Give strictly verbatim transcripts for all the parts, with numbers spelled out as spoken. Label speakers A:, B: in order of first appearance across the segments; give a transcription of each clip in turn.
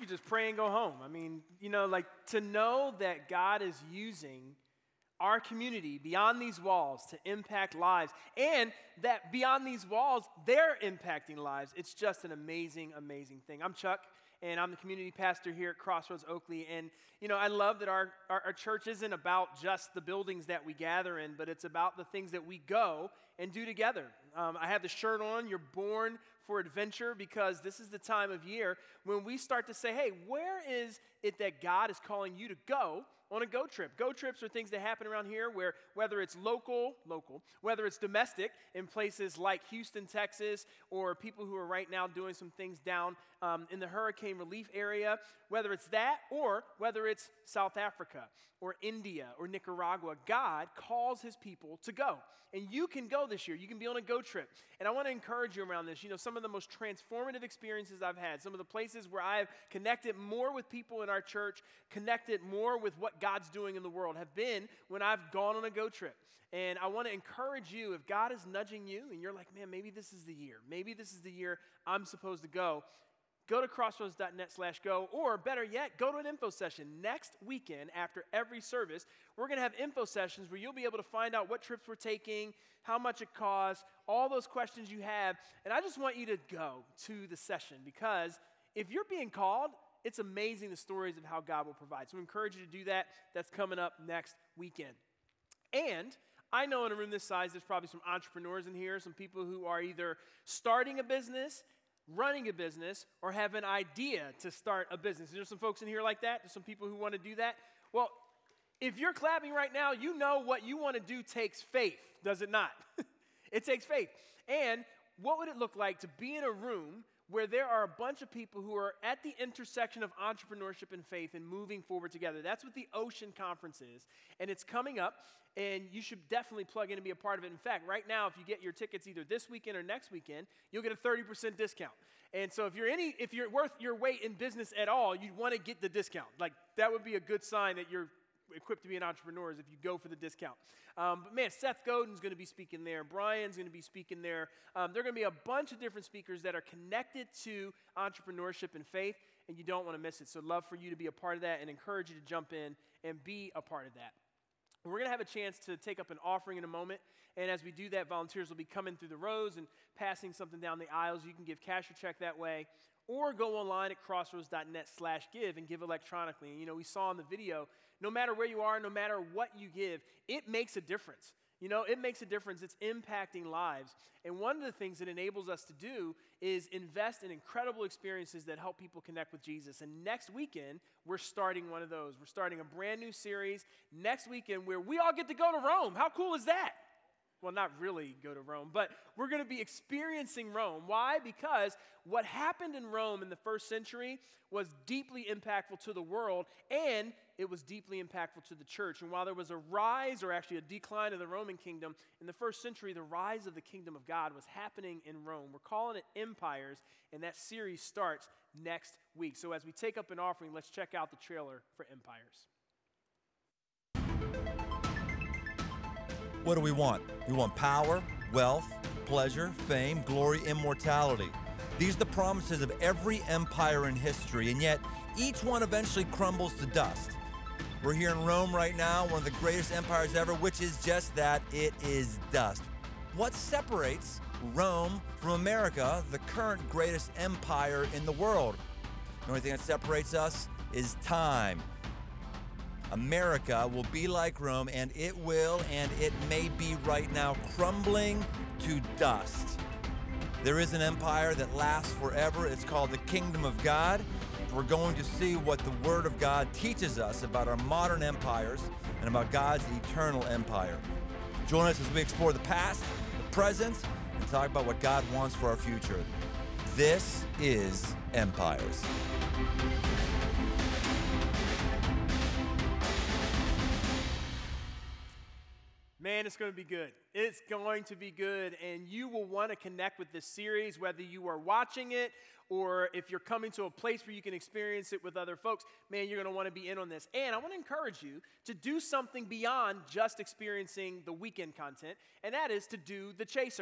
A: could just pray and go home. I mean, you know, like to know that God is using our community beyond these walls to impact lives, and that beyond these walls, they're impacting lives. It's just an amazing, amazing thing. I'm Chuck, and I'm the community pastor here at Crossroads Oakley, and you know, I love that our, our, our church isn't about just the buildings that we gather in, but it's about the things that we go and do together. Um, I have the shirt on, You're Born for Adventure, because this is the time of year when we start to say, hey, where is it that God is calling you to go on a go trip? Go trips are things that happen around here where whether it's local, local, whether it's domestic in places like Houston, Texas, or people who are right now doing some things down um, in the hurricane relief area, whether it's that or whether it's South Africa or India or Nicaragua, God calls his people to go. And you can go this year. You can be on a go trip. And I want to encourage you around this. You know, some of the most transformative experiences I've had, some of the places where I've connected more with people in our church, connected more with what God's doing in the world, have been when I've gone on a go trip. And I want to encourage you, if God is nudging you and you're like, man, maybe this is the year. Maybe this is the year I'm supposed to go. Go to crossroads.net slash go, or better yet, go to an info session. Next weekend, after every service, we're going to have info sessions where you'll be able to find out what trips we're taking, how much it costs, all those questions you have. And I just want you to go to the session, because if you're being called, it's amazing the stories of how God will provide. So I encourage you to do that. That's coming up next weekend. And I know in a room this size, there's probably some entrepreneurs in here, some people who are either starting a business, running a business, or have an idea to start a business. There's some folks in here like that. There's some people who want to do that. Well, if you're clapping right now, you know what you want to do takes faith, does it not? It takes faith. And what would it look like to be in a room where there are a bunch of people who are at the intersection of entrepreneurship and faith and moving forward together? That's what the Ocean Conference is, and it's coming up, and you should definitely plug in and be a part of it. In fact, right now, if you get your tickets either this weekend or next weekend, you'll get a thirty percent discount. And so if you're any, if you're worth your weight in business at all, you'd want to get the discount. Like, that would be a good sign that you're equipped to be an entrepreneur, is if you go for the discount. Um, but man, Seth Godin's going to be speaking there. Brian's going to be speaking there. Um, there are going to be a bunch of different speakers that are connected to entrepreneurship and faith, and you don't want to miss it. So love for you to be a part of that, and encourage you to jump in and be a part of that. We're going to have a chance to take up an offering in a moment, and as we do that, volunteers will be coming through the rows and passing something down the aisles. You can give cash or check that way, or go online at crossroads.net slash give and give electronically. And you know, we saw in the video, no matter where you are, no matter what you give, it makes a difference. You know, it makes a difference. It's impacting lives. And one of the things it enables us to do is invest in incredible experiences that help people connect with Jesus. And next weekend, we're starting one of those. We're starting a brand new series next weekend where we all get to go to Rome. How cool is that? Well, not really go to Rome, but we're going to be experiencing Rome. Why? Because what happened in Rome in the first century was deeply impactful to the world, and it was deeply impactful to the church. And while there was a rise, or actually a decline of the Roman kingdom, in the first century, the rise of the kingdom of God was happening in Rome. We're calling it Empires, and that series starts next week. So as we take up an offering, let's check out the trailer for Empires.
B: What do we want? We want power, wealth, pleasure, fame, glory, immortality. These are the promises of every empire in history, and yet each one eventually crumbles to dust. We're here in Rome right now, one of the greatest empires ever, which is just that, it is dust. What separates Rome from America, the current greatest empire in the world? The only thing that separates us is time. America will be like Rome, and it will, and it may be right now, crumbling to dust. There is an empire that lasts forever. It's called the Kingdom of God. We're going to see what the Word of God teaches us about our modern empires and about God's eternal empire. Join us as we explore the past, the present, and talk about what God wants for our future. This is Empires.
A: Man, it's going to be good. It's going to be good, and you will want to connect with this series, whether you are watching it or if you're coming to a place where you can experience it with other folks. Man, you're going to want to be in on this. And I want to encourage you to do something beyond just experiencing the weekend content, and that is to do The Chaser.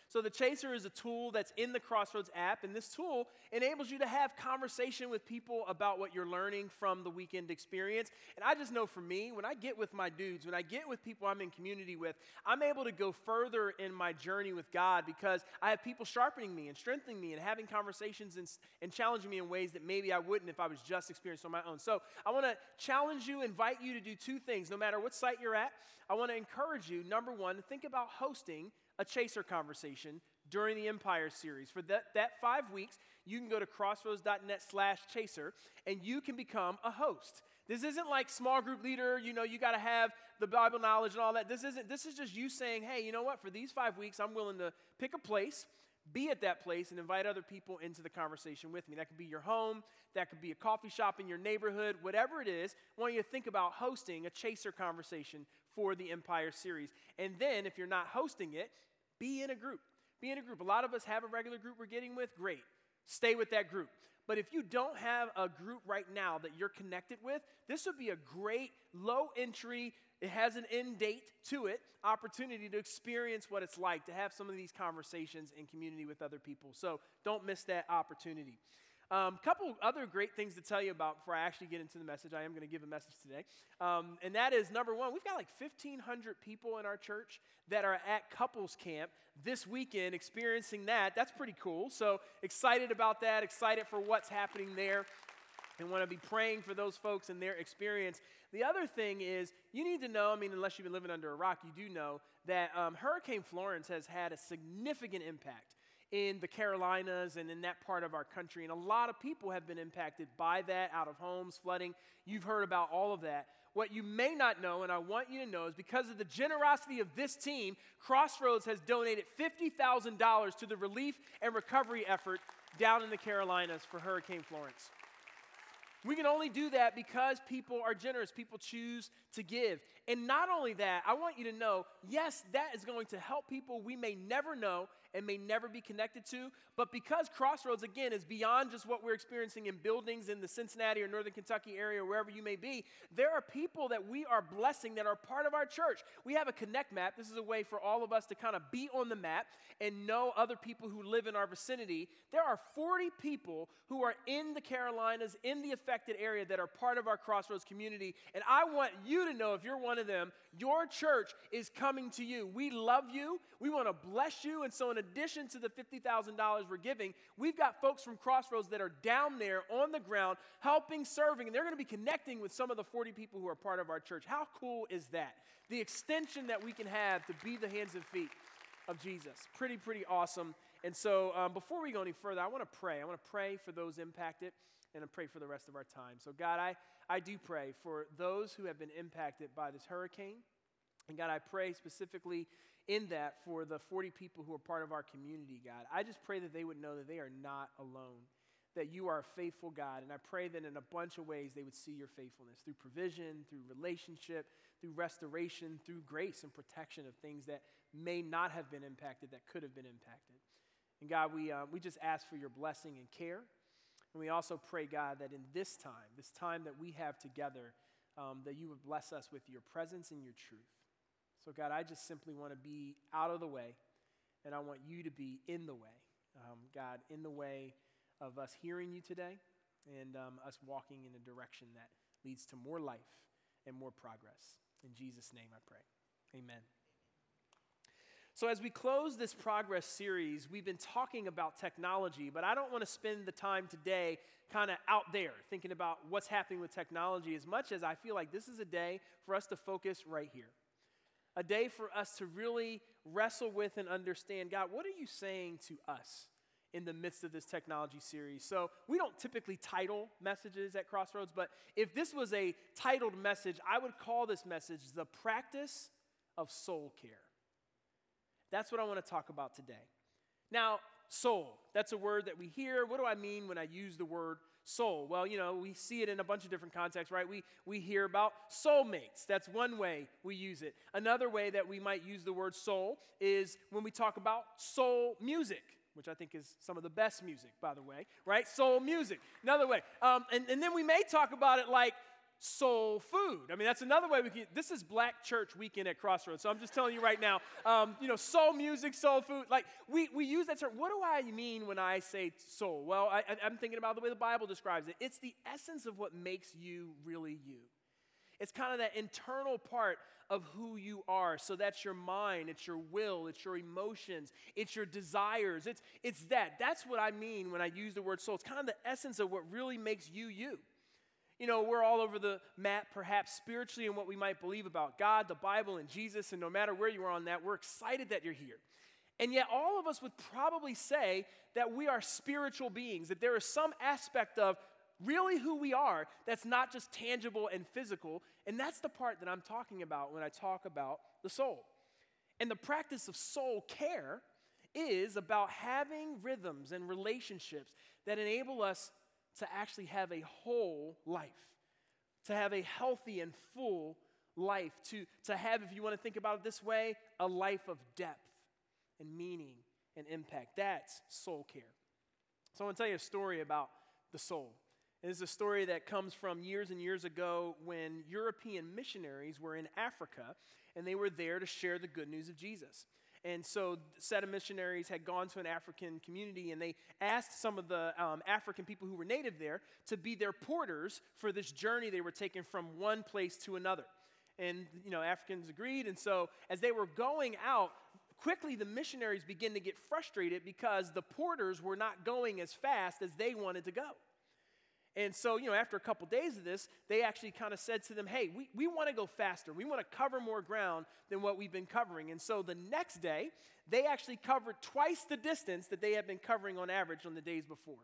A: So the Chaser is a tool that's in the Crossroads app, and this tool enables you to have conversation with people about what you're learning from the weekend experience. And I just know for me, when I get with my dudes, when I get with people I'm in community with, I'm able to go further in my journey with God because I have people sharpening me and strengthening me and having conversations and, and challenging me in ways that maybe I wouldn't if I was just experiencing on my own. So I want to challenge you, invite you to do two things. No matter what site you're at, I want to encourage you, number one, to think about hosting a Chaser conversation during the Empire series. For that, that five weeks, you can go to crossroads.net slash chaser, and you can become a host. This isn't like small group leader, you know, you got to have the Bible knowledge and all that. This isn't, this is just you saying, hey, you know what, for these five weeks, I'm willing to pick a place, be at that place, and invite other people into the conversation with me. That could be your home, that could be a coffee shop in your neighborhood, whatever it is. I want you to think about hosting a Chaser conversation for the Empire series. And then, if you're not hosting it, be in a group. Be in a group. A lot of us have a regular group we're getting with. Great. Stay with that group. But if you don't have a group right now that you're connected with, this would be a great low entry, it has an end date to it, opportunity to experience what it's like to have some of these conversations in community with other people. So don't miss that opportunity. A um, couple other great things to tell you about before I actually get into the message. I am going to give a message today. Um, and that is, number one, we've got like fifteen hundred people in our church that are at couples camp this weekend experiencing that. That's pretty cool. So excited about that, excited for what's happening there, and want to be praying for those folks and their experience. The other thing is, you need to know, I mean, unless you've been living under a rock, you do know that um, Hurricane Florence has had a significant impact in the Carolinas and in that part of our country. And a lot of people have been impacted by that, out of homes, flooding. You've heard about all of that. What you may not know, and I want you to know, is because of the generosity of this team, Crossroads has donated fifty thousand dollars to the relief and recovery effort down in the Carolinas for Hurricane Florence. We can only do that because people are generous. People choose to give. And not only that, I want you to know, yes, that is going to help people we may never know and may never be connected to. But because Crossroads, again, is beyond just what we're experiencing in buildings in the Cincinnati or Northern Kentucky area or wherever you may be, there are people that we are blessing that are part of our church. We have a Connect map. This is a way for all of us to kind of be on the map and know other people who live in our vicinity. There are forty people who are in the Carolinas, in the affected area, that are part of our Crossroads community. And I want you to know, if you're one of them, your church is coming to you. We love you. We want to bless you. And so in addition to the fifty thousand dollars we're giving, we've got folks from Crossroads that are down there on the ground helping, serving, and they're going to be connecting with some of the forty people who are part of our church. How cool is that? The extension that we can have to be the hands and feet of Jesus. Pretty, pretty awesome. And so um, before we go any further, I want to pray. I want to pray for those impacted, and I pray for the rest of our time. So God, I, I do pray for those who have been impacted by this hurricane. And God, I pray specifically in that for the forty people who are part of our community, God. I just pray that they would know that they are not alone, that you are a faithful God. And I pray that in a bunch of ways they would see your faithfulness through provision, through relationship, through restoration, through grace and protection of things that may not have been impacted, that could have been impacted. And God, we, uh, we just ask for your blessing and care. And we also pray, God, that in this time, this time that we have together, um, that you would bless us with your presence and your truth. So God, I just simply want to be out of the way, and I want you to be in the way. Um, God, in the way of us hearing you today and um, us walking in a direction that leads to more life and more progress. In Jesus' name I pray. Amen. So as we close this Progress series, we've been talking about technology, but I don't want to spend the time today kind of out there thinking about what's happening with technology as much as I feel like this is a day for us to focus right here. A day for us to really wrestle with and understand, God, what are you saying to us in the midst of this technology series? So we don't typically title messages at Crossroads, but if this was a titled message, I would call this message The Practice of Soul Care. That's what I want to talk about today. Now, soul, that's a word that we hear. What do I mean when I use the word soul? Well, you know, we see it in a bunch of different contexts, right? We, we hear about soulmates. That's one way we use it. Another way that we might use the word soul is when we talk about soul music, which I think is some of the best music, by the way, right? Soul music. Another way. Um, and, and then we may talk about it like soul food. I mean, that's another way we can, this is Black Church Weekend at Crossroads, so I'm just telling you right now, um, you know, soul music, soul food, like, we, we use that term. What do I mean when I say soul? Well, I, I'm thinking about the way the Bible describes it. It's the essence of what makes you really you. It's kind of that internal part of who you are. So that's your mind, it's your will, it's your emotions, it's your desires. It's, it's that. That's what I mean when I use the word soul. It's kind of the essence of what really makes you you. You know, we're all over the map, perhaps spiritually, in what we might believe about God, the Bible, and Jesus, and no matter where you are on that, we're excited that you're here. And yet all of us would probably say that we are spiritual beings, that there is some aspect of really who we are that's not just tangible and physical, and that's the part that I'm talking about when I talk about the soul. And the practice of soul care is about having rhythms and relationships that enable us to actually have a whole life, to have a healthy and full life, to, to have, if you want to think about it this way, a life of depth and meaning and impact. That's soul care. So I want to tell you a story about the soul. And it's a story that comes from years and years ago when European missionaries were in Africa, and they were there to share the good news of Jesus. And so a set of missionaries had gone to an African community, and they asked some of the um, African people who were native there to be their porters for this journey they were taking from one place to another. And, you know, Africans agreed, and so as they were going out, quickly the missionaries began to get frustrated because the porters were not going as fast as they wanted to go. And so, you know, after a couple days of this, they actually kind of said to them, hey, we, we want to go faster. We want to cover more ground than what we've been covering. And so the next day, they actually covered twice the distance that they had been covering on average on the days before.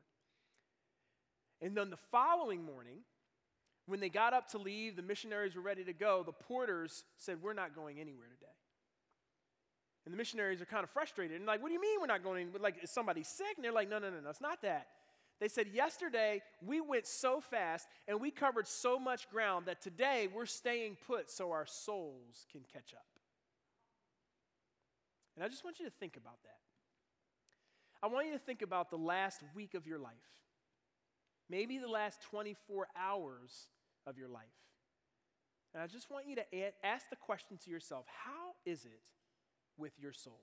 A: And then the following morning, when they got up to leave, the missionaries were ready to go, the porters said, we're not going anywhere today. And the missionaries are kind of frustrated. And like, what do you mean we're not going anywhere? Like, is somebody sick? And they're like, no, no, no, no, it's not that. They said, yesterday, we went so fast and we covered so much ground that today we're staying put so our souls can catch up. And I just want you to think about that. I want you to think about the last week of your life, maybe the last twenty-four hours of your life. And I just want you to a- ask the question to yourself, how is it with your soul?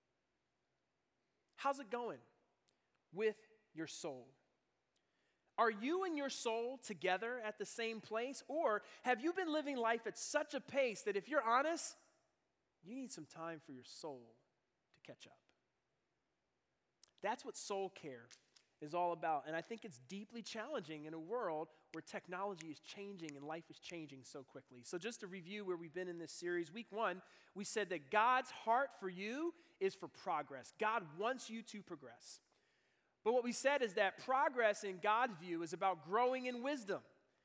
A: How's it going with your soul? Are you and your soul together at the same place? Or have you been living life at such a pace that if you're honest, you need some time for your soul to catch up? That's what soul care is all about. And I think it's deeply challenging in a world where technology is changing and life is changing so quickly. So just to review where we've been in this series, week one, we said that God's heart for you is for progress. God wants you to progress. But what we said is that progress in God's view is about growing in wisdom.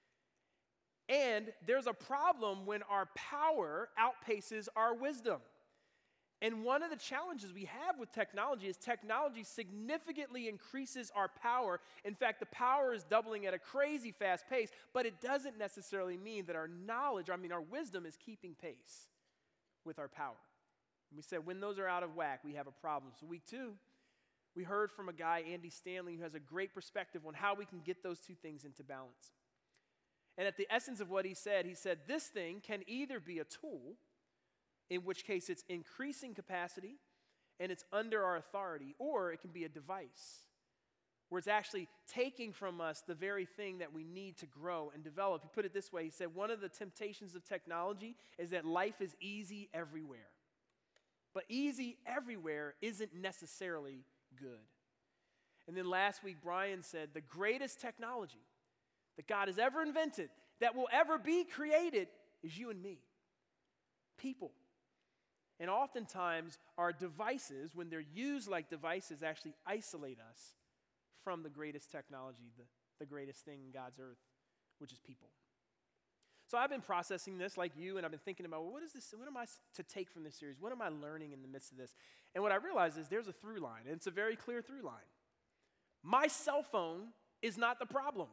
A: And there's a problem when our power outpaces our wisdom. And one of the challenges we have with technology is technology significantly increases our power. In fact, the power is doubling at a crazy fast pace, but it doesn't necessarily mean that our knowledge, I mean our wisdom, is keeping pace with our power. And we said when those are out of whack, we have a problem. So week two, we heard from a guy, Andy Stanley, who has a great perspective on how we can get those two things into balance. And at the essence of what he said, he said, this thing can either be a tool, in which case it's increasing capacity and it's under our authority, or it can be a device where it's actually taking from us the very thing that we need to grow and develop. He put it this way, he said, one of the temptations of technology is that life is easy everywhere. But easy everywhere isn't necessarily good. And then last week, Brian said, the greatest technology that God has ever invented, that will ever be created, is you and me, people. And oftentimes, our devices, when they're used like devices, actually isolate us from the greatest technology, the, the greatest thing in God's earth, which is people. So I've been processing this like you, and I've been thinking about, well, what is this? What am I to take from this series? What am I learning in the midst of this? And what I realized is there's a through line, and it's a very clear through line. My cell phone is not the problem.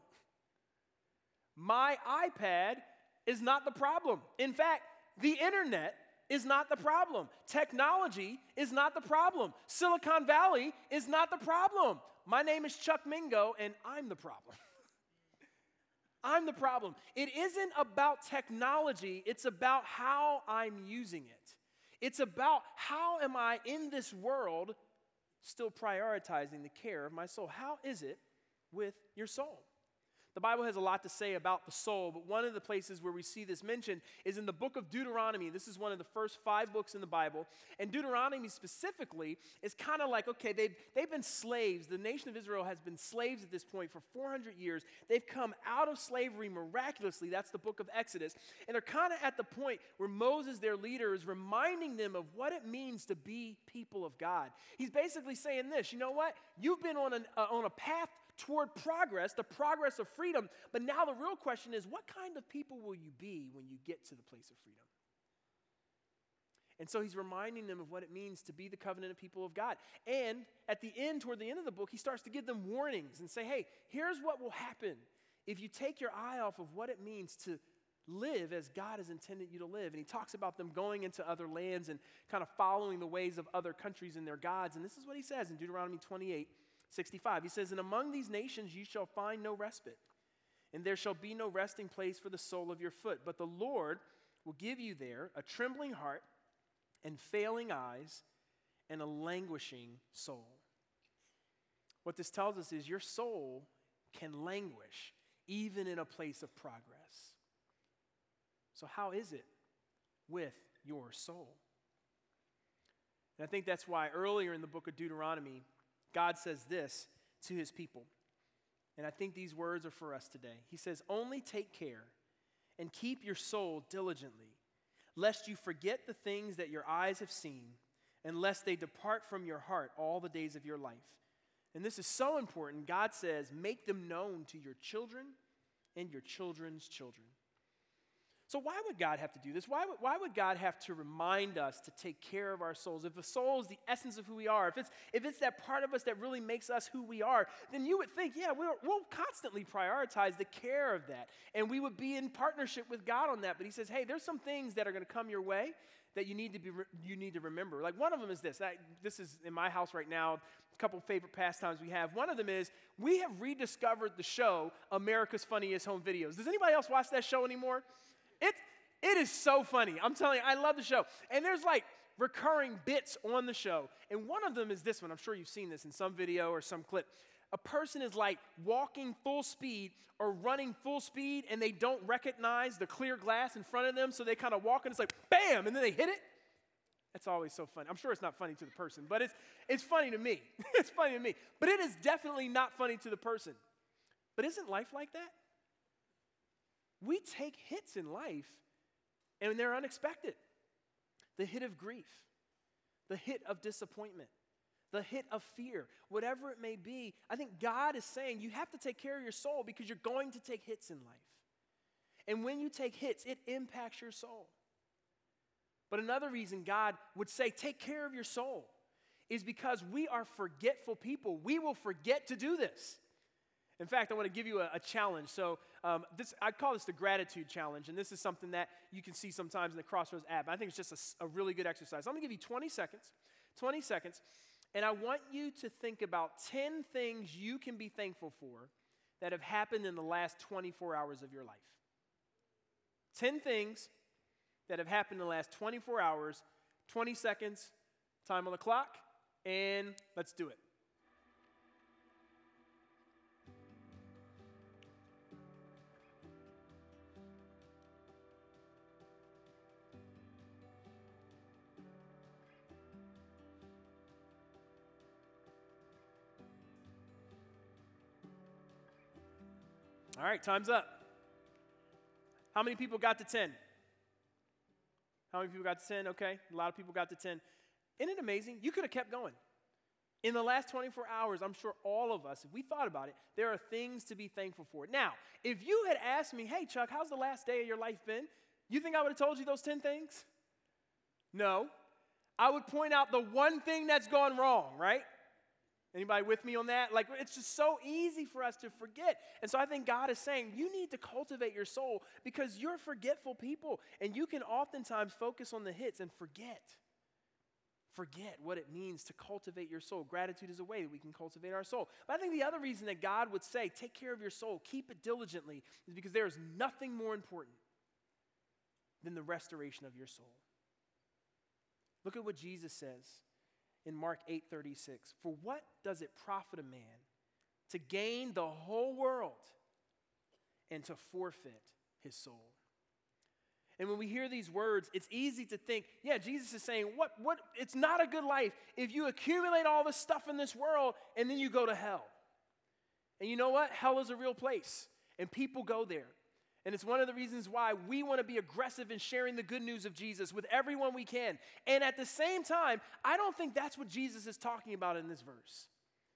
A: My iPad is not the problem. In fact, the internet is not the problem. Technology is not the problem. Silicon Valley is not the problem. My name is Chuck Mingo, and I'm the problem. I'm the problem. It isn't about technology. It's about how I'm using it. It's about how am I in this world still prioritizing the care of my soul. How is it with your soul? The Bible has a lot to say about the soul, but one of the places where we see this mentioned is in the book of Deuteronomy. This is one of the first five books in the Bible. And Deuteronomy specifically is kind of like, okay, they've, they've been slaves. The nation of Israel has been slaves at this point for four hundred years. They've come out of slavery miraculously. That's the book of Exodus. And they're kind of at the point where Moses, their leader, is reminding them of what it means to be people of God. He's basically saying this, you know what? You've been on, an, uh, on a path toward progress, the progress of freedom. But now the real question is, what kind of people will you be when you get to the place of freedom? And so he's reminding them of what it means to be the covenanted people of God. And at the end, toward the end of the book, he starts to give them warnings and say, hey, here's what will happen if you take your eye off of what it means to live as God has intended you to live. And he talks about them going into other lands and kind of following the ways of other countries and their gods. And this is what he says in Deuteronomy twenty-eight sixty-five. He says, and among these nations you shall find no respite, and there shall be no resting place for the sole of your foot. But the Lord will give you there a trembling heart and failing eyes and a languishing soul. What this tells us is your soul can languish even in a place of progress. So how is it with your soul? And I think that's why earlier in the book of Deuteronomy, God says this to his people. And I think these words are for us today. He says, only take care and keep your soul diligently, lest you forget the things that your eyes have seen, and lest they depart from your heart all the days of your life. And this is so important. God says, make them known to your children and your children's children. So why would God have to do this? Why would, why would God have to remind us to take care of our souls? If the soul is the essence of who we are, if it's, if it's that part of us that really makes us who we are, then you would think, yeah, we'll, we'll constantly prioritize the care of that. And we would be in partnership with God on that. But he says, hey, there's some things that are going to come your way that you need to be you need to remember. Like one of them is this. I, this is in my house right now, a couple of favorite pastimes we have. One of them is we have rediscovered the show America's Funniest Home Videos. Does anybody else watch that show anymore? It, it is so funny. I'm telling you, I love the show. And there's like recurring bits on the show. And one of them is this one. I'm sure you've seen this in some video or some clip. A person is like walking full speed or running full speed and they don't recognize the clear glass in front of them. So they kind of walk and it's like, bam, and then they hit it. That's always so funny. I'm sure it's not funny to the person, but it's, it's funny to me. It's funny to me. But it is definitely not funny to the person. But isn't life like that? We take hits in life, and they're unexpected. The hit of grief, the hit of disappointment, the hit of fear, whatever it may be. I think God is saying you have to take care of your soul because you're going to take hits in life. And when you take hits, it impacts your soul. But another reason God would say take care of your soul is because we are forgetful people. We will forget to do this. In fact, I want to give you a, a challenge. So um, this, I call this the gratitude challenge, and this is something that you can see sometimes in the Crossroads app. I think it's just a, a really good exercise. I'm going to give you twenty seconds, twenty seconds, and I want you to think about ten things you can be thankful for that have happened in the last twenty-four hours of your life. ten things that have happened in the last twenty-four hours, twenty seconds, time on the clock, and let's do it. All right, time's up. How many people got to ten? How many people got to ten? Okay, a lot of people got to ten. Isn't it amazing? You could have kept going. In the last twenty-four hours, I'm sure all of us, if we thought about it, there are things to be thankful for. Now, if you had asked me, hey, Chuck, how's the last day of your life been? You think I would have told you those ten things? No. I would point out the one thing that's gone wrong, right? Anybody with me on that? Like, it's just so easy for us to forget. And so I think God is saying, you need to cultivate your soul because you're forgetful people. And you can oftentimes focus on the hits and forget. forget what it means to cultivate your soul. Gratitude is a way that we can cultivate our soul. But I think the other reason that God would say, take care of your soul, keep it diligently, is because there is nothing more important than the restoration of your soul. Look at what Jesus says in Mark eight thirty-six. For what does it profit a man to gain the whole world and to forfeit his soul? And when we hear these words, it's easy to think, yeah, Jesus is saying, what, what, it's not a good life if you accumulate all this stuff in this world and then you go to hell. And you know what? Hell is a real place, and people go there. And it's one of the reasons why we want to be aggressive in sharing the good news of Jesus with everyone we can. And at the same time, I don't think that's what Jesus is talking about in this verse.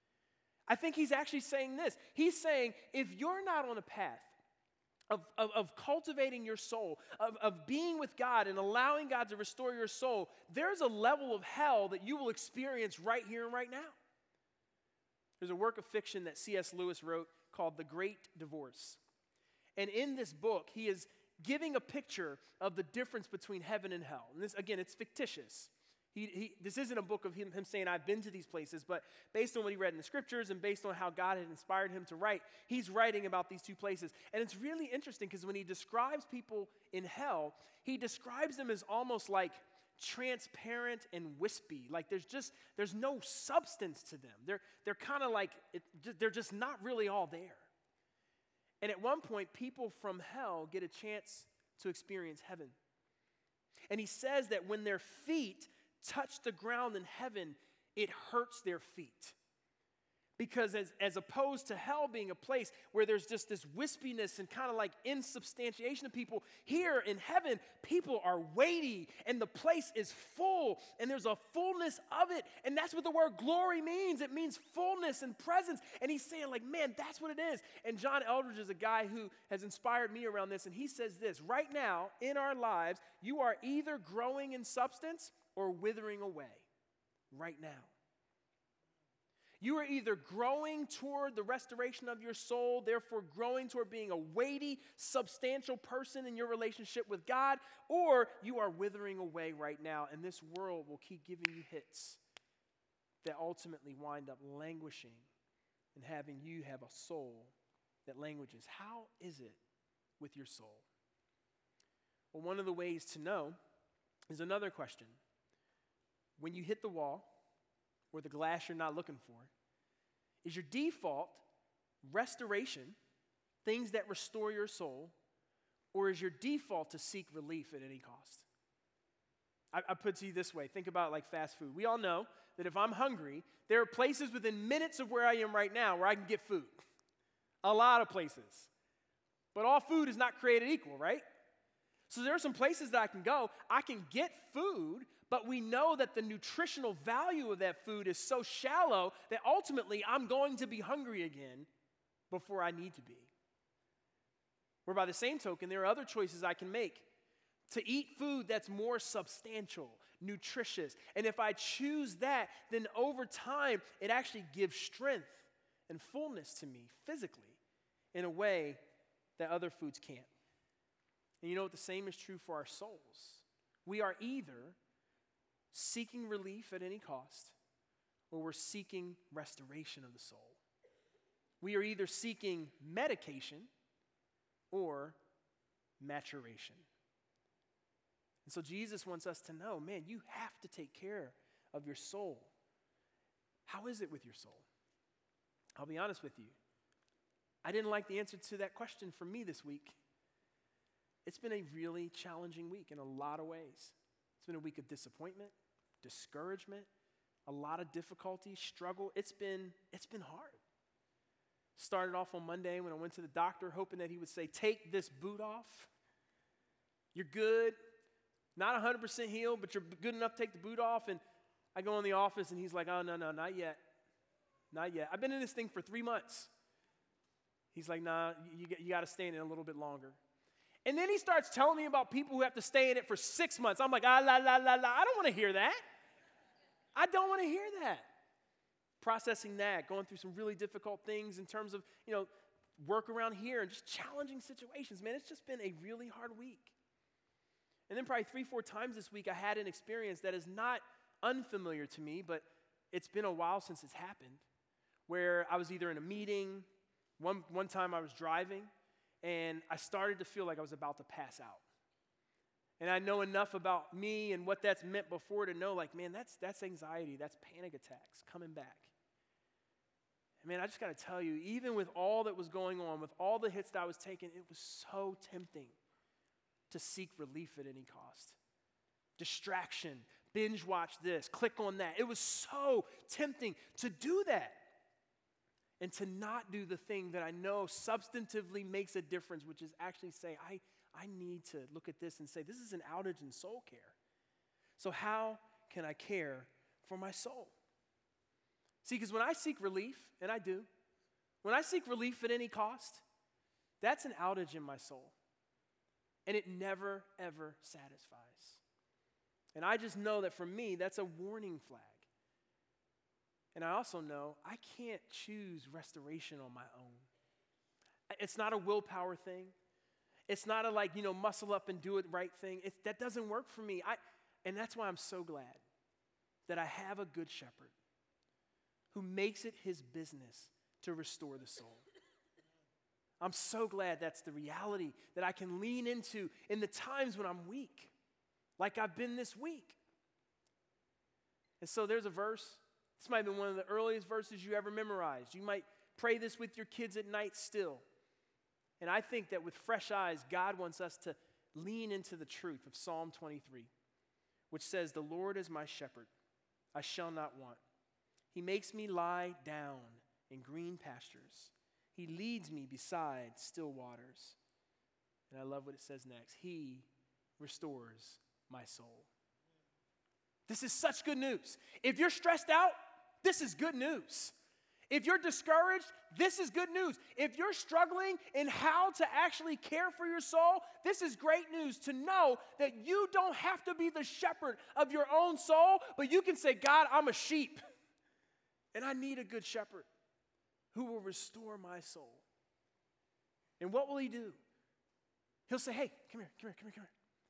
A: I think he's actually saying this. He's saying, if you're not on a path Of, of, of cultivating your soul, of, of being with God and allowing God to restore your soul, there's a level of hell that you will experience right here and right now. There's a work of fiction that C S Lewis wrote called The Great Divorce. And in this book, he is giving a picture of the difference between heaven and hell. And this, again, it's fictitious. He, he, this isn't a book of him, him saying, I've been to these places, but based on what he read in the scriptures and based on how God had inspired him to write, he's writing about these two places. And it's really interesting because when he describes people in hell, he describes them as almost like transparent and wispy. Like there's just, there's no substance to them. They're, they're kind of like, it, they're just not really all there. And at one point, people from hell get a chance to experience heaven. And he says that when their feet touch the ground in heaven, it hurts their feet. Because as, as opposed to hell being a place where there's just this wispiness and kind of like insubstantiation of people, here in heaven, people are weighty and the place is full and there's a fullness of it. And that's what the word glory means. It means fullness and presence. And he's saying like, man, that's what it is. And John Eldredge is a guy who has inspired me around this. And he says this, right now in our lives, you are either growing in substance or withering away right now. You are either growing toward the restoration of your soul, therefore growing toward being a weighty, substantial person in your relationship with God, or you are withering away right now, and this world will keep giving you hits that ultimately wind up languishing and having you have a soul that languishes. How is it with your soul? Well, one of the ways to know is another question. When you hit the wall, or the glass you're not looking for, is your default restoration, things that restore your soul, or is your default to seek relief at any cost? I, I put it to you this way. Think about like fast food. We all know that if I'm hungry, there are places within minutes of where I am right now where I can get food. A lot of places. But all food is not created equal, right? So there are some places that I can go. I can get food, but we know that the nutritional value of that food is so shallow that ultimately I'm going to be hungry again before I need to be. Where by the same token, there are other choices I can make to eat food that's more substantial, nutritious. And if I choose that, then over time, it actually gives strength and fullness to me physically in a way that other foods can't. And you know what? The same is true for our souls. We are either seeking relief at any cost, or we're seeking restoration of the soul. We are either seeking medication or maturation. And so Jesus wants us to know, man, you have to take care of your soul. How is it with your soul? I'll be honest with you. I didn't like the answer to that question for me this week. It's been a really challenging week in a lot of ways. It's been a week of disappointment, discouragement, a lot of difficulty, struggle. It's been, it's been hard. Started off on Monday when I went to the doctor hoping that he would say, take this boot off. You're good. Not one hundred percent healed, but you're good enough to take the boot off. And I go in the office and he's like, oh, no, no, not yet. Not yet. I've been in this thing for three months. He's like, nah, you, you got to stay in it a little bit longer. And then he starts telling me about people who have to stay in it for six months. I'm like, ah, la, la, la, la. I don't want to hear that. I don't want to hear that. Processing that, going through some really difficult things in terms of, you know, work around here and just challenging situations. Man, it's just been a really hard week. And then probably three, four times this week, I had an experience that is not unfamiliar to me, but it's been a while since it's happened, where I was either in a meeting, one, one time I was driving, and I started to feel like I was about to pass out. And I know enough about me and what that's meant before to know, like, man, that's, that's anxiety, that's panic attacks coming back. And man, I just got to tell you, even with all that was going on, with all the hits that I was taking, it was so tempting to seek relief at any cost. Distraction, binge watch this, click on that. It was so tempting to do that and to not do the thing that I know substantively makes a difference, which is actually say, I, I need to look at this and say, this is an outage in soul care. So how can I care for my soul? See, because when I seek relief, and I do, when I seek relief at any cost, that's an outage in my soul. And it never, ever satisfies. And I just know that for me, that's a warning flag. And I also know I can't choose restoration on my own. It's not a willpower thing. It's not a like, you know, muscle up and do it right thing. It's, that doesn't work for me. I, and that's why I'm so glad that I have a good shepherd who makes it his business to restore the soul. I'm so glad that's the reality that I can lean into in the times when I'm weak, like I've been this week. And so there's a verse. This might have been one of the earliest verses you ever memorized. You might pray this with your kids at night still. And I think that with fresh eyes, God wants us to lean into the truth of Psalm twenty-three, which says, "The Lord is my shepherd, I shall not want. He makes me lie down in green pastures. He leads me beside still waters." And I love what it says next. He restores my soul. This is such good news. If you're stressed out, this is good news. If you're discouraged, this is good news. If you're struggling in how to actually care for your soul, this is great news to know that you don't have to be the shepherd of your own soul, but you can say, God, I'm a sheep, and I need a good shepherd who will restore my soul. And what will he do? He'll say, hey, come here, come here, come here, come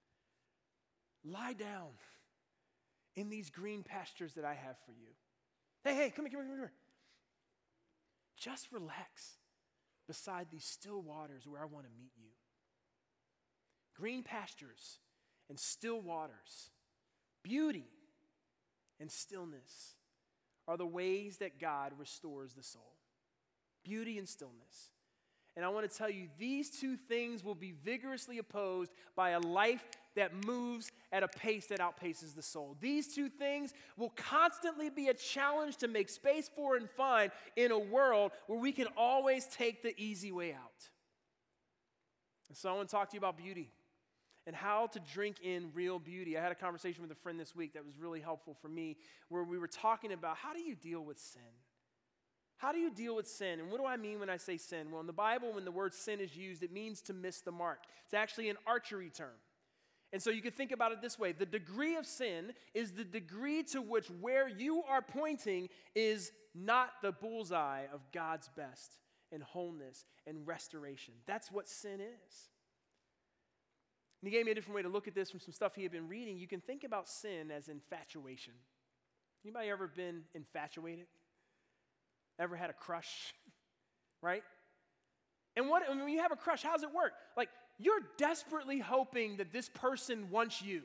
A: here. Lie down in these green pastures that I have for you. Hey, hey, come here, come here, come here. Just relax beside these still waters where I want to meet you. Green pastures and still waters, beauty and stillness are the ways that God restores the soul. Beauty and stillness. And I want to tell you, these two things will be vigorously opposed by a life that moves at a pace that outpaces the soul. These two things will constantly be a challenge to make space for and find in a world where we can always take the easy way out. And so I want to talk to you about beauty and how to drink in real beauty. I had a conversation with a friend this week that was really helpful for me, where we were talking about how do you deal with sin? How do you deal with sin? And what do I mean when I say sin? Well, in the Bible, when the word sin is used, it means to miss the mark. It's actually an archery term. And so you can think about it this way. The degree of sin is the degree to which where you are pointing is not the bullseye of God's best and wholeness and restoration. That's what sin is. And he gave me a different way to look at this from some stuff he had been reading. You can think about sin as infatuation. Anybody ever been infatuated? Ever had a crush? Right? And what when you have a crush, how does it work? Like, you're desperately hoping that this person wants you.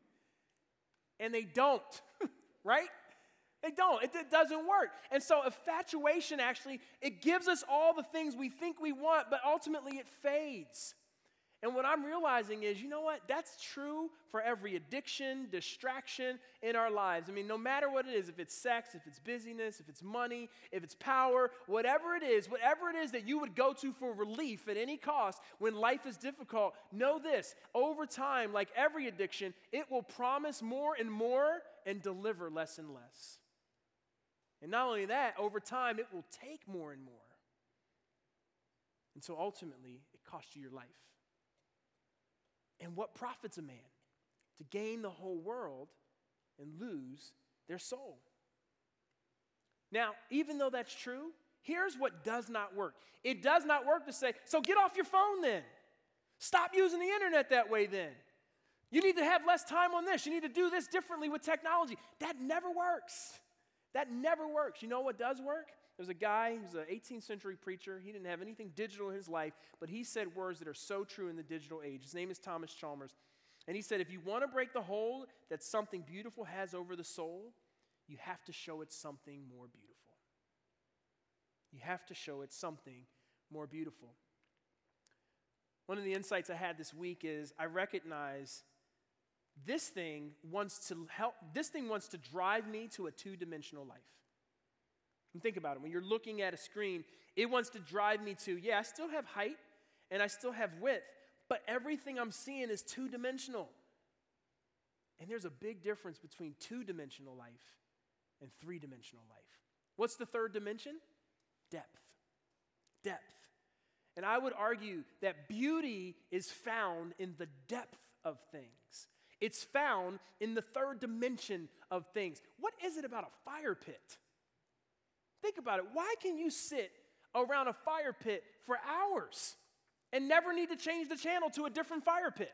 A: And they don't. Right? They don't. It, it doesn't work. And so infatuation actually, it gives us all the things we think we want, but ultimately it fades. And what I'm realizing is, you know what? That's true for every addiction, distraction in our lives. I mean, no matter what it is, if it's sex, if it's busyness, if it's money, if it's power, whatever it is, whatever it is that you would go to for relief at any cost when life is difficult, know this, over time, like every addiction, it will promise more and more and deliver less and less. And not only that, over time, it will take more and more. And so ultimately, it costs you your life. And what profits a man to gain the whole world and lose their soul? Now, even though that's true, here's what does not work. It does not work to say, so get off your phone then. Stop using the internet that way then. You need to have less time on this. You need to do this differently with technology. That never works. That never works. You know what does work? There's a guy, he was an eighteenth century preacher. He didn't have anything digital in his life, but he said words that are so true in the digital age. His name is Thomas Chalmers. And he said, if you want to break the hold that something beautiful has over the soul, you have to show it something more beautiful. You have to show it something more beautiful. One of the insights I had this week is I recognize this thing wants to help, this thing wants to drive me to a two-dimensional life. And think about it. When you're looking at a screen, it wants to drive me to, yeah, I still have height and I still have width, but everything I'm seeing is two-dimensional. And there's a big difference between two-dimensional life and three-dimensional life. What's the third dimension? Depth. Depth. And I would argue that beauty is found in the depth of things. It's found in the third dimension of things. What is it about a fire pit? Think about it. Why can you sit around a fire pit for hours and never need to change the channel to a different fire pit?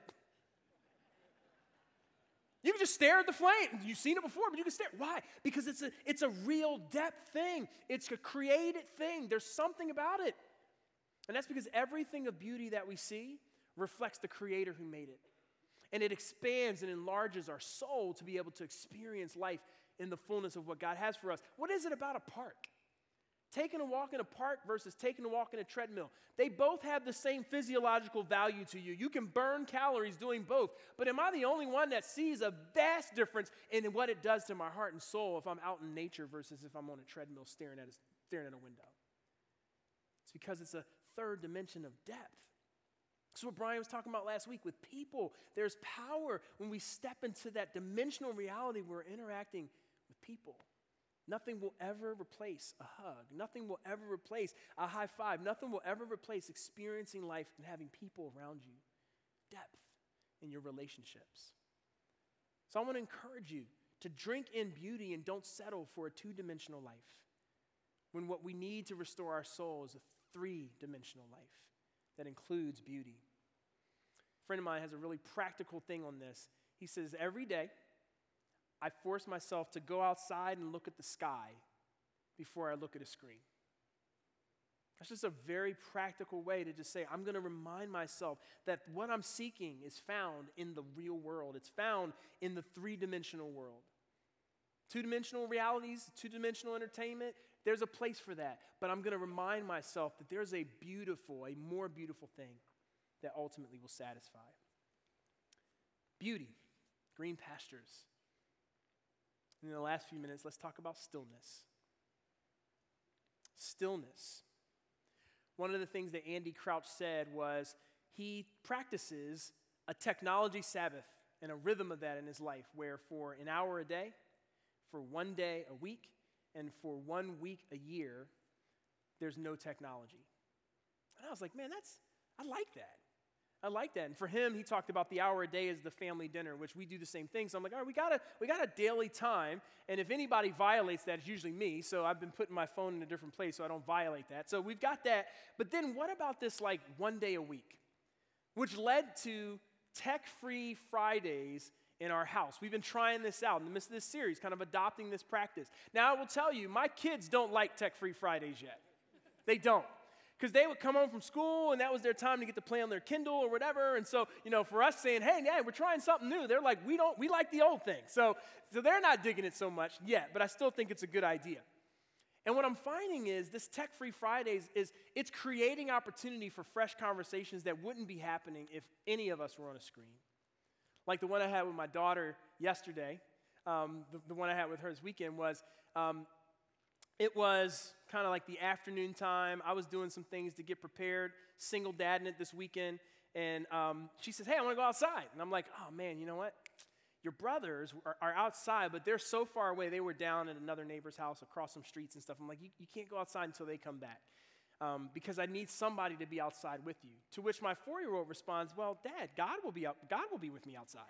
A: You can just stare at the flame. You've seen it before, but you can stare. Why? Because it's a, it's a real depth thing. It's a created thing. There's something about it. And that's because everything of beauty that we see reflects the Creator who made it. And it expands and enlarges our soul to be able to experience life in the fullness of what God has for us. What is it about a park? Taking a walk in a park versus taking a walk in a treadmill. They both have the same physiological value to you. You can burn calories doing both. But am I the only one that sees a vast difference in what it does to my heart and soul if I'm out in nature versus if I'm on a treadmill staring at a, staring at a window? It's because it's a third dimension of depth. That's what Brian was talking about last week with people. There's power when we step into that dimensional reality where we're interacting with people. Nothing will ever replace a hug. Nothing will ever replace a high five. Nothing will ever replace experiencing life and having people around you. Depth in your relationships. So I want to encourage you to drink in beauty and don't settle for a two-dimensional life, when what we need to restore our soul is a three-dimensional life that includes beauty. A friend of mine has a really practical thing on this. He says, every day, I force myself to go outside and look at the sky before I look at a screen. That's just a very practical way to just say, I'm going to remind myself that what I'm seeking is found in the real world. It's found in the three-dimensional world. Two-dimensional realities, two-dimensional entertainment, there's a place for that. But I'm going to remind myself that there's a beautiful, a more beautiful thing that ultimately will satisfy. Beauty, green pastures. And in the last few minutes, let's talk about stillness. Stillness. One of the things that Andy Crouch said was he practices a technology Sabbath and a rhythm of that in his life, where for an hour a day, for one day a week, and for one week a year, there's no technology. And I was like, man, that's, I like that. I like that. And for him, he talked about the hour a day as the family dinner, which we do the same thing. So I'm like, all right, we got a, we got a daily time. And if anybody violates that, it's usually me. So I've been putting my phone in a different place so I don't violate that. So we've got that. But then what about this like one day a week, which led to tech-free Fridays in our house. We've been trying this out in the midst of this series, kind of adopting this practice. Now, I will tell you, my kids don't like tech-free Fridays yet. They don't. Because they would come home from school, and that was their time to get to play on their Kindle or whatever. And so, you know, for us saying, hey, yeah, we're trying something new, they're like, we don't, we like the old thing. So, so they're not digging it so much yet, but I still think it's a good idea. And what I'm finding is this Tech-Free Fridays is it's creating opportunity for fresh conversations that wouldn't be happening if any of us were on a screen. Like the one I had with my daughter yesterday, um, the, the one I had with her this weekend was, um, it was kind of like the afternoon time. I was doing some things to get prepared, single dadding it this weekend, and um, she says, hey, I want to go outside. And I'm like, oh, man, you know what? Your brothers are, are outside, but they're so far away. They were down at another neighbor's house across some streets and stuff. I'm like, you, you can't go outside until they come back um, because I need somebody to be outside with you. To which my four-year-old responds, well, Dad, God will be, out, God will be with me outside.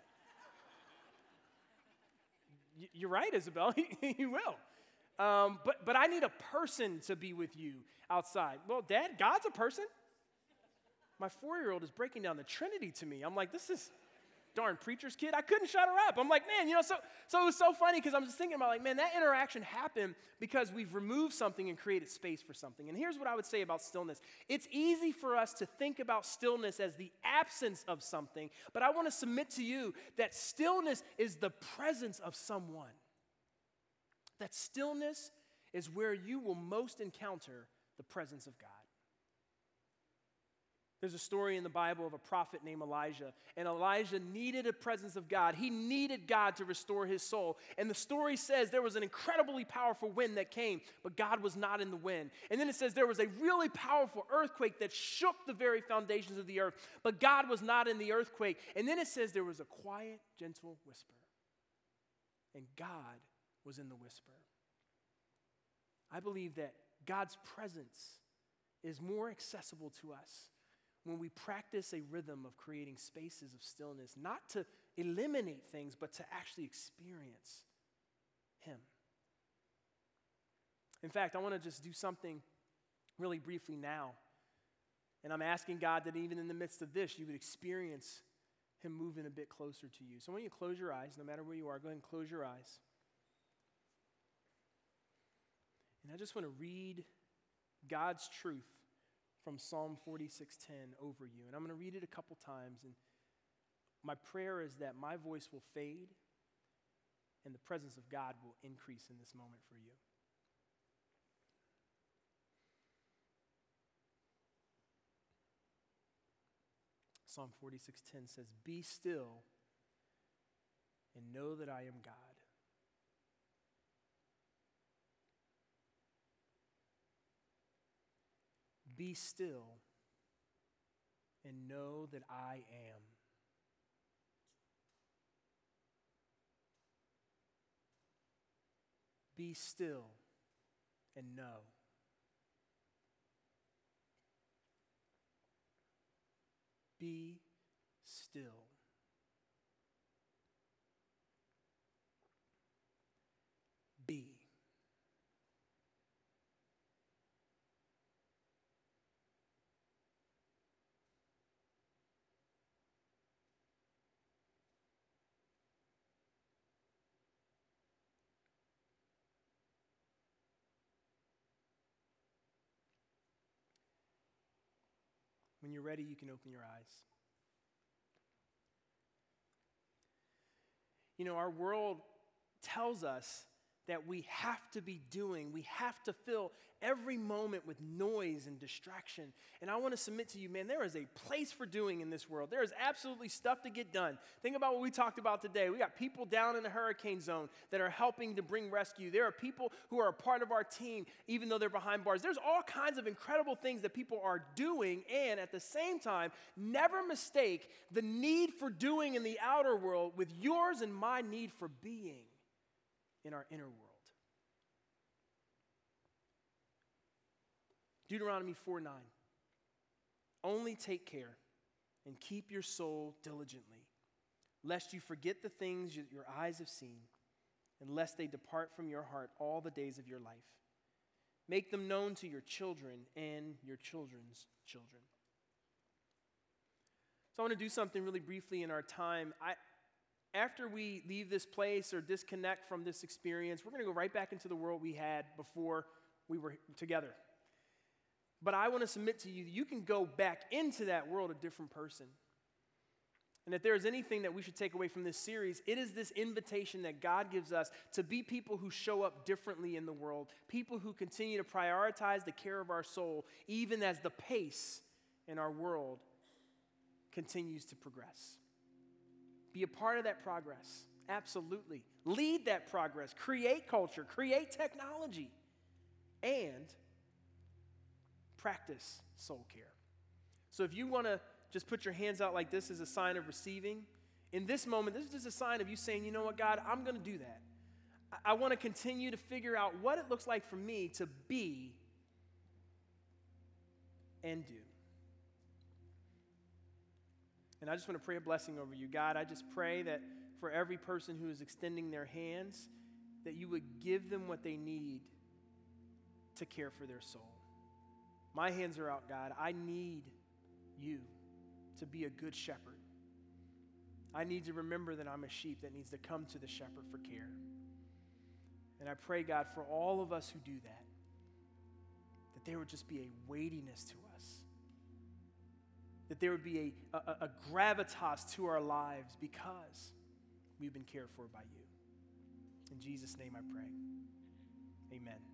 A: y- you're right, Isabel. he, he will. Um, but, but I need a person to be with you outside. Well, Dad, God's a person. My four-year-old is breaking down the Trinity to me. I'm like, this is, darn preacher's kid. I couldn't shut her up. I'm like, man, you know, so, so it was so funny because I'm just thinking about like, man, that interaction happened because we've removed something and created space for something. And here's what I would say about stillness. It's easy for us to think about stillness as the absence of something, but I want to submit to you that stillness is the presence of someone. That stillness is where you will most encounter the presence of God. There's a story in the Bible of a prophet named Elijah, and Elijah needed a presence of God. He needed God to restore his soul. And the story says there was an incredibly powerful wind that came, but God was not in the wind. And then it says there was a really powerful earthquake that shook the very foundations of the earth, but God was not in the earthquake. And then it says there was a quiet, gentle whisper, and God was in the whisper. I believe that God's presence is more accessible to us when we practice a rhythm of creating spaces of stillness, not to eliminate things, but to actually experience Him. In fact, I want to just do something really briefly now. And I'm asking God that even in the midst of this, you would experience Him moving a bit closer to you. So when you close your eyes, no matter where you are, go ahead and close your eyes. And I just want to read God's truth from Psalm forty-six ten over you. And I'm going to read it a couple times. And my prayer is that my voice will fade and the presence of God will increase in this moment for you. Psalm forty-six ten says, "Be still and know that I am God. Be still and know that I am. Be still and know. Be still. Be. When you're ready, you can open your eyes. You know, our world tells us that we have to be doing, we have to fill every moment with noise and distraction. And I want to submit to you, man, there is a place for doing in this world. There is absolutely stuff to get done. Think about what we talked about today. We got people down in the hurricane zone that are helping to bring rescue. There are people who are a part of our team, even though they're behind bars. There's all kinds of incredible things that people are doing, and at the same time, never mistake the need for doing in the outer world with yours and my need for being in our inner world. Deuteronomy four nine. Only take care and keep your soul diligently, lest you forget the things your eyes have seen, and lest they depart from your heart all the days of your life. Make them known to your children and your children's children. So I want to do something really briefly in our time. I, after we leave this place or disconnect from this experience, we're going to go right back into the world we had before we were together. But I want to submit to you, you can go back into that world a different person. And if there is anything that we should take away from this series, it is this invitation that God gives us to be people who show up differently in the world, people who continue to prioritize the care of our soul, even as the pace in our world continues to progress. Be a part of that progress, absolutely. Lead that progress, create culture, create technology, and practice soul care. So if you want to just put your hands out like this as a sign of receiving, in this moment, this is just a sign of you saying, you know what, God, I'm going to do that. I, I want to continue to figure out what it looks like for me to be and do. And I just want to pray a blessing over you. God, I just pray that for every person who is extending their hands, that you would give them what they need to care for their soul. My hands are out, God. I need you to be a good shepherd. I need to remember that I'm a sheep that needs to come to the shepherd for care. And I pray, God, for all of us who do that, that there would just be a weightiness to us, that there would be a, a, a gravitas to our lives because we've been cared for by you. In Jesus' name I pray. Amen.